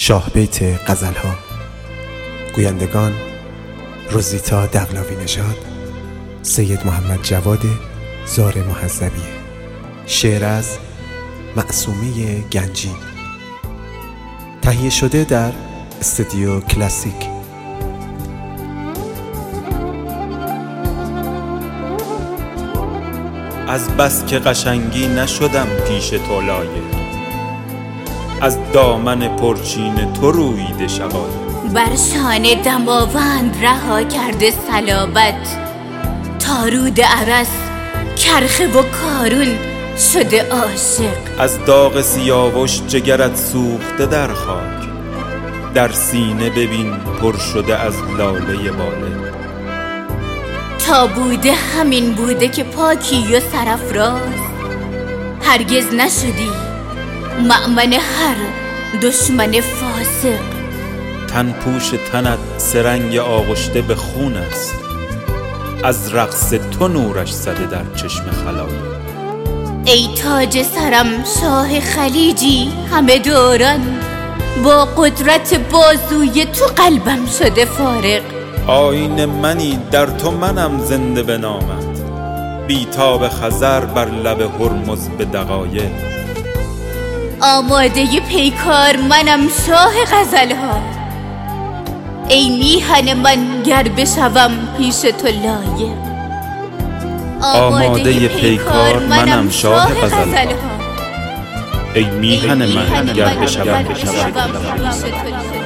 شاه بیت غزل‌ها. گویندگان: روزیتا دقلاوی نژاد، سید محمد جواد زار محذبی. شعر از معصومه گنجی، تهیه شده در استودیو کلاسیک. از بس که قشنگی نشدم پیش تو لایق، از دامن پرچین تو رویده شقایق. بر شان دماوند رها کرده صلابت، تا رود ارس کرخه و کارون شده عاشق. از داغ سیاوش جگرت سوخته در خاک، در سینه ببین پر شده از لاله باله. تا بوده همین بوده که پاکی و سرافراز، هرگز نشدی مأمن هر دشمن فاسق. تن پوش تنت سرنگ آغشته به خون است، از رقص تو نورش زده در چشم خلایق. ای تاج سرم شاه خلیجی همه دوران، با قدرت بازوی تو قلبم شده فارغ. آیین منی در تو منم زنده به نامت، بیتاب خزر بر لب هرمز به دقایق. آماده پیکار منم شاه غزلها، ای میهن من گر بشوم پیش تو لایق. آماده پیکار منم شاه غزلها، ای میهن من گر بشوم پیش تو لایق.